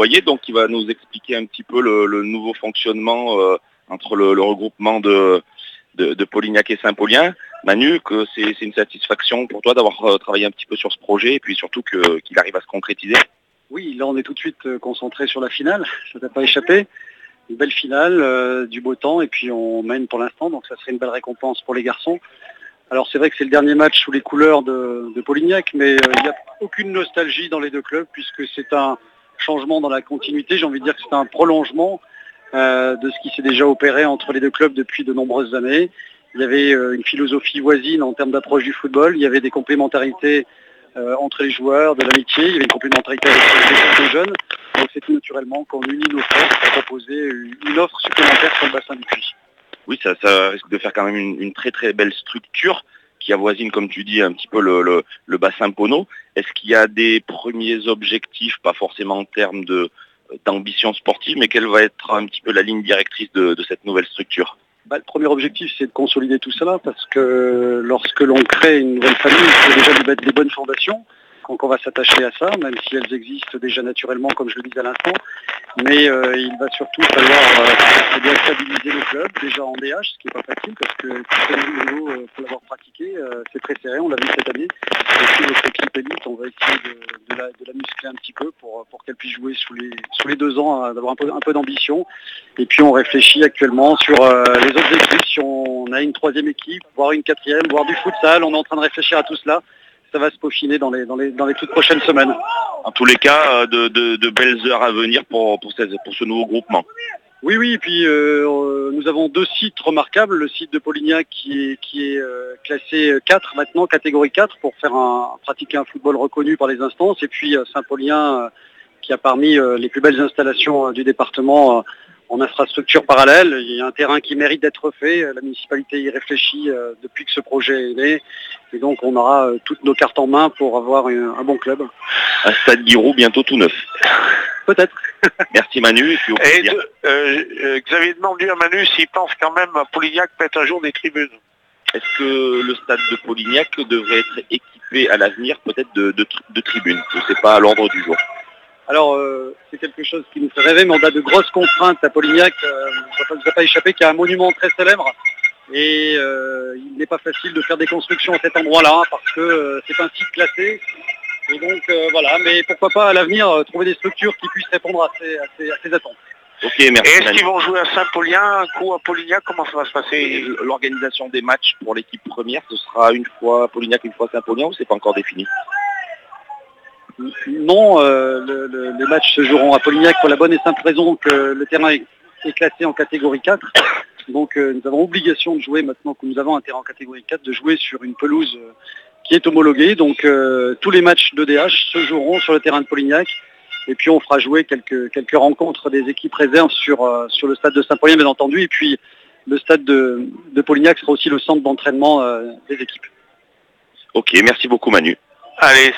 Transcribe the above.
voyez, donc il va nous expliquer un petit peu le nouveau fonctionnement entre le regroupement de Polignac et Saint-Paulien. Manu, que c'est une satisfaction pour toi d'avoir travaillé un petit peu sur ce projet et puis surtout qu'il arrive à se concrétiser? Oui, là on est tout de suite concentré sur la finale, ça t'a pas échappé. Une belle finale, du beau temps et puis on mène pour l'instant, donc ça serait une belle récompense pour les garçons. Alors c'est vrai que c'est le dernier match sous les couleurs de Polignac, mais il n'y a aucune nostalgie dans les deux clubs puisque c'est un changement dans la continuité, j'ai envie de dire que c'est un prolongement de ce qui s'est déjà opéré entre les deux clubs depuis de nombreuses années. Il y avait une philosophie voisine en termes d'approche du football, il y avait des complémentarités entre les joueurs, de l'amitié, il y avait une complémentarité avec les jeunes. Donc c'est tout naturellement qu'on unit nos forces pour proposer une offre supplémentaire sur le bassin du Puy. Oui, ça risque de faire quand même une très très belle structure qui avoisine, comme tu dis, un petit peu le bassin Pono. Est-ce qu'il y a des premiers objectifs, pas forcément en termes d'ambition sportive, mais quelle va être un petit peu la ligne directrice de cette nouvelle structure? Le premier objectif, c'est de consolider tout cela, parce que lorsque l'on crée une nouvelle famille, il faut déjà lui mettre des bonnes fondations. Donc on va s'attacher à ça, même si elles existent déjà naturellement, comme je le disais à l'instant. Mais il va surtout falloir bien stabiliser le club, déjà en DH, ce qui n'est pas facile, parce que tout niveau, pour l'avoir pratiqué, c'est très serré, on l'a vu cette année. Et puis notre équipe élite, on va essayer de la muscler un petit peu pour qu'elle puisse jouer sous les 2 ans, d'avoir un peu d'ambition. Et puis on réfléchit actuellement sur les autres équipes, si on a une 3e équipe, voire une 4e, voire du futsal, on est en train de réfléchir à tout cela. Ça va se peaufiner dans les toutes prochaines semaines. En tous les cas, de belles heures à venir pour ce nouveau groupement. Oui, et puis nous avons 2 sites remarquables. Le site de Polignac qui est classé 4 maintenant, catégorie 4, pour pratiquer un football reconnu par les instances. Et puis Saint-Paulien qui a parmi les plus belles installations du département en infrastructure parallèle. Il y a un terrain qui mérite d'être fait. La municipalité y réfléchit depuis que ce projet est né. Et donc on aura toutes nos cartes en main pour avoir un bon club. Un stade Giroud bientôt tout neuf. Peut-être. Merci Manu. Xavier demande à Manu s'il pense quand même à Polignac peut-être un jour des tribunes. Est-ce que le stade de Polignac devrait être équipé à l'avenir peut-être de tribunes? Je ne sais pas, à l'ordre du jour. Alors, c'est quelque chose qui nous fait rêver, mais on a de grosses contraintes à Polignac. Ça ne vous a pas échappé qu'il y a un monument très célèbre. Et il n'est pas facile de faire des constructions à cet endroit-là, parce que c'est un site classé. Et donc, voilà. Mais pourquoi pas, à l'avenir, trouver des structures qui puissent répondre à ces attentes. Ok, merci. Et est-ce qu'ils vont jouer à Saint-Paulien, un coup à Polignac? Comment ça va se passer? L'organisation des matchs pour l'équipe première, ce sera une fois Polignac, une fois Saint-Paulien, ou c'est pas encore défini? Non, les matchs se joueront à Polignac pour la bonne et simple raison que le terrain est classé en catégorie 4. Donc nous avons obligation de jouer, maintenant que nous avons un terrain en catégorie 4, de jouer sur une pelouse qui est homologuée. Donc tous les matchs de DH se joueront sur le terrain de Polignac. Et puis on fera jouer quelques rencontres des équipes réserves sur le stade de Saint-Paulien, bien entendu. Et puis le stade de Polignac sera aussi le centre d'entraînement des équipes. Ok, merci beaucoup Manu. Allez.